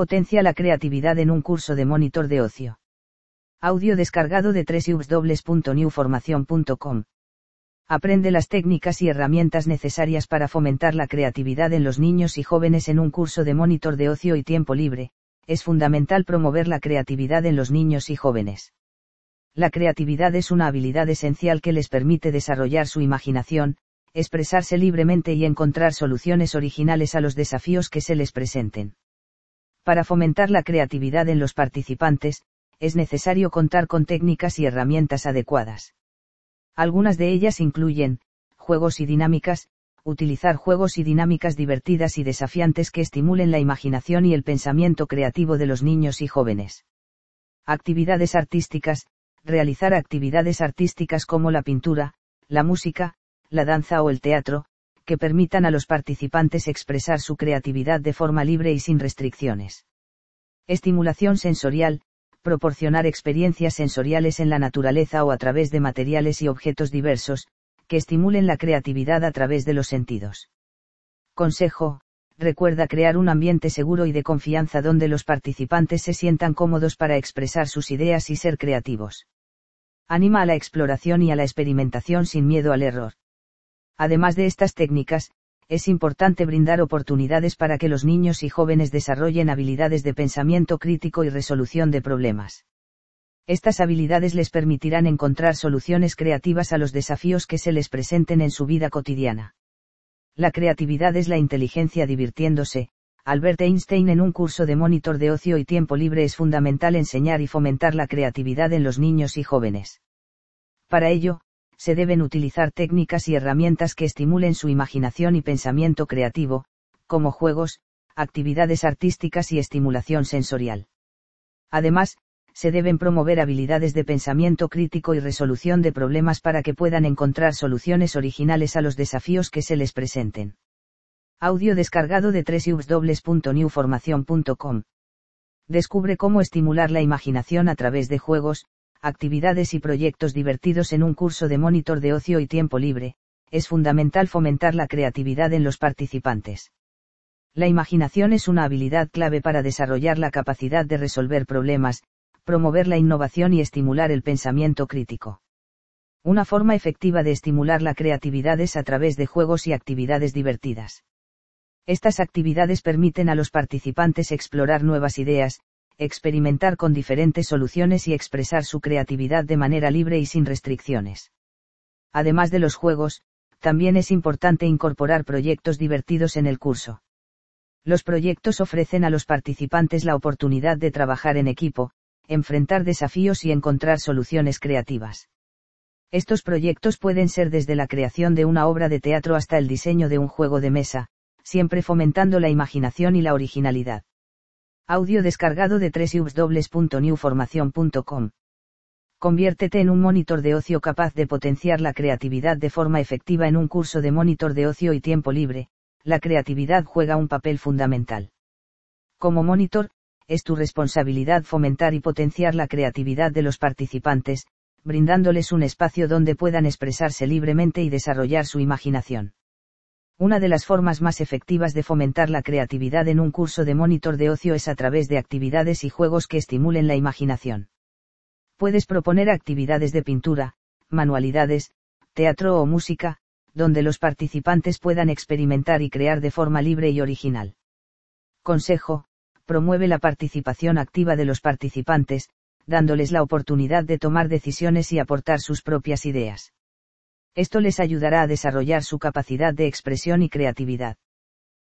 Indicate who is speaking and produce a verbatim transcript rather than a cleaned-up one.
Speaker 1: Potencia la creatividad en un curso de Monitor de Ocio. Audio descargado de doble u doble u doble u punto new formación punto com. Aprende las técnicas y herramientas necesarias para fomentar la creatividad en los niños y jóvenes en un curso de Monitor de Ocio y Tiempo Libre. Es fundamental promover la creatividad en los niños y jóvenes. La creatividad es una habilidad esencial que les permite desarrollar su imaginación, expresarse libremente y encontrar soluciones originales a los desafíos que se les presenten. Para fomentar la creatividad en los participantes, es necesario contar con técnicas y herramientas adecuadas. Algunas de ellas incluyen, juegos y dinámicas, utilizar juegos y dinámicas divertidas y desafiantes que estimulen la imaginación y el pensamiento creativo de los niños y jóvenes. Actividades artísticas, realizar actividades artísticas como la pintura, la música, la danza o el teatro, que permitan a los participantes expresar su creatividad de forma libre y sin restricciones. Estimulación sensorial, proporcionar experiencias sensoriales en la naturaleza o a través de materiales y objetos diversos, que estimulen la creatividad a través de los sentidos. Consejo, recuerda crear un ambiente seguro y de confianza donde los participantes se sientan cómodos para expresar sus ideas y ser creativos. Anima a la exploración y a la experimentación sin miedo al error. Además de estas técnicas, es importante brindar oportunidades para que los niños y jóvenes desarrollen habilidades de pensamiento crítico y resolución de problemas. Estas habilidades les permitirán encontrar soluciones creativas a los desafíos que se les presenten en su vida cotidiana. La creatividad es la inteligencia divirtiéndose. Albert Einstein en un curso de Monitor de Ocio y Tiempo Libre es fundamental enseñar y fomentar la creatividad en los niños y jóvenes. Para ello, se deben utilizar técnicas y herramientas que estimulen su imaginación y pensamiento creativo, como juegos, actividades artísticas y estimulación sensorial. Además, se deben promover habilidades de pensamiento crítico y resolución de problemas para que puedan encontrar soluciones originales a los desafíos que se les presenten. Audio descargado de doble u doble u doble u punto new formación punto com. Descubre cómo estimular la imaginación a través de juegos, actividades y proyectos divertidos en un curso de Monitor de Ocio y Tiempo Libre. Es fundamental fomentar la creatividad en los participantes. La imaginación es una habilidad clave para desarrollar la capacidad de resolver problemas, promover la innovación y estimular el pensamiento crítico. Una forma efectiva de estimular la creatividad es a través de juegos y actividades divertidas. Estas actividades permiten a los participantes explorar nuevas ideas, experimentar con diferentes soluciones y expresar su creatividad de manera libre y sin restricciones. Además de los juegos, también es importante incorporar proyectos divertidos en el curso. Los proyectos ofrecen a los participantes la oportunidad de trabajar en equipo, enfrentar desafíos y encontrar soluciones creativas. Estos proyectos pueden ser desde la creación de una obra de teatro hasta el diseño de un juego de mesa, siempre fomentando la imaginación y la originalidad. Audio descargado de doble u doble u doble u punto new formación punto com. Conviértete en un monitor de ocio capaz de potenciar la creatividad de forma efectiva en un curso de Monitor de Ocio y Tiempo Libre. La creatividad juega un papel fundamental. Como monitor, es tu responsabilidad fomentar y potenciar la creatividad de los participantes, brindándoles un espacio donde puedan expresarse libremente y desarrollar su imaginación. Una de las formas más efectivas de fomentar la creatividad en un curso de Monitor de Ocio es a través de actividades y juegos que estimulen la imaginación. Puedes proponer actividades de pintura, manualidades, teatro o música, donde los participantes puedan experimentar y crear de forma libre y original. Consejo, promueve la participación activa de los participantes, dándoles la oportunidad de tomar decisiones y aportar sus propias ideas. Esto les ayudará a desarrollar su capacidad de expresión y creatividad.